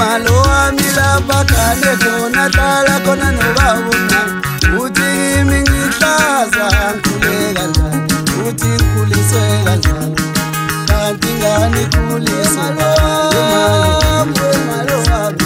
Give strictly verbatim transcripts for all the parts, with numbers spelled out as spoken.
umalo wami lapha khane khona hlala khona nobabona uthi kimi ngihlaza ngikhule kanjani uthi ngikhuliswe kanjani kanti ngani khulisa umalo wami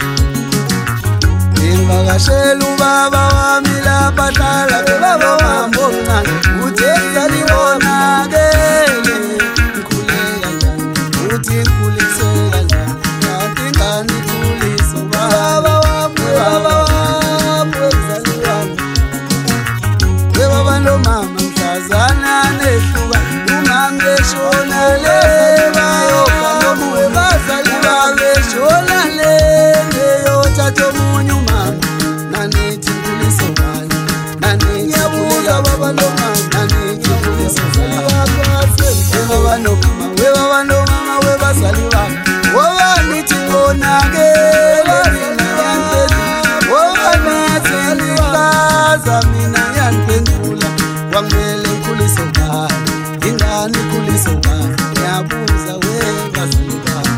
ngivakashela ubaba wami lapha hlala baba wami omncane uthi ngiyalibonakele ngikhule kanjani uthi ngikhuliswe kanjani kanti ngani khulisa ubaba wami baba wami wemzali wami webaba nomama mhlazana nehluka umama eshona le bayoka nomuwe bazali babe eshona le ngeyothatha omunye umama nanithi nkuliso bayo nanithi kuliya baba nomama nanithi kuliso bayo webaba nomama webaba nomama webazali babo wobanithi ngonakele wobanithi nikaza mina yaniphendula kwamele nkuliso bayo ingani kuliso bayo ngiyabuza webazali babo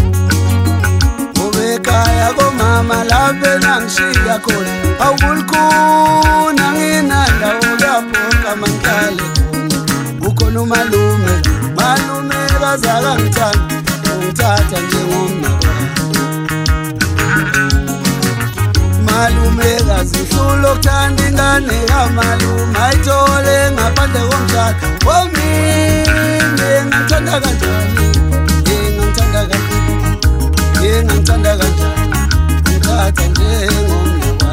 obekaya komama lapho nangishiya khona awukhona nginanda ulapho kamanhlale ukhona umalume malume bazala ngithanda ngithatha njengomnako malume kazihlula ukuthanda ingane kamalume ayithole ngaphandle komshado omine ngithanda kanjani ngithanda kanjani ngithanda kanjani ngithatha njengomnako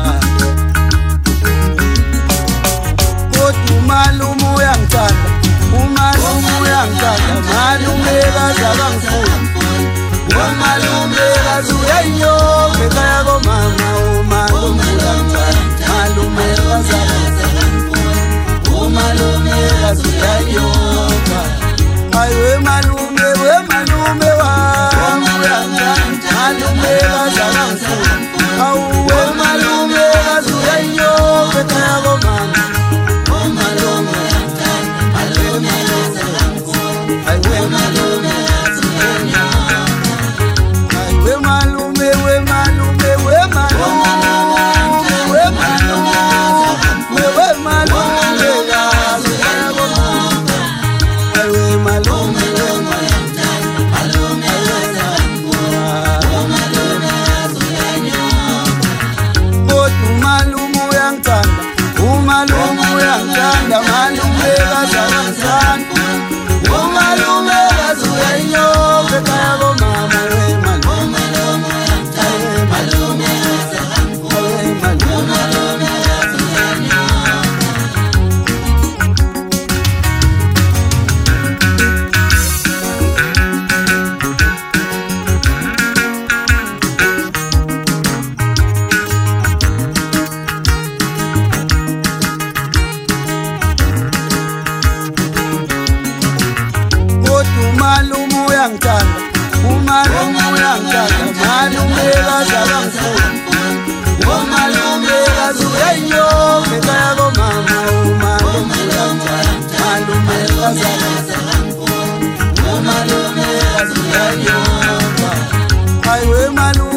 kodwa umalume uyangithanda umalume uyangithanda malume kazala ngifuna umalume kazi uyanyoka ekhaya komama umalume uyangithanda malume kazala umalume kazi uyanyoka ayiwe malume we malume wami uyangithanda malume kazala ngifuna awuwe malume kazi uyanyoka ekhaya komama umalume uyangithanda malume kazala ngifuna ayiwe malume we malume we malume we malume we malume we we malume we malume we malume kodwa umalume uyangithanda umalume uyangithanda malume kazala ngithanda umalume kazi uyanyoka ekhaya komama we malume umalume uyangithanda umalume uyangithanda malume kazala ngifuna umalume kazi uyanyoka ekhaya komama umalume uyangithanda malume kazala ngifuna umalume kazi uyanyoka ayiwe malume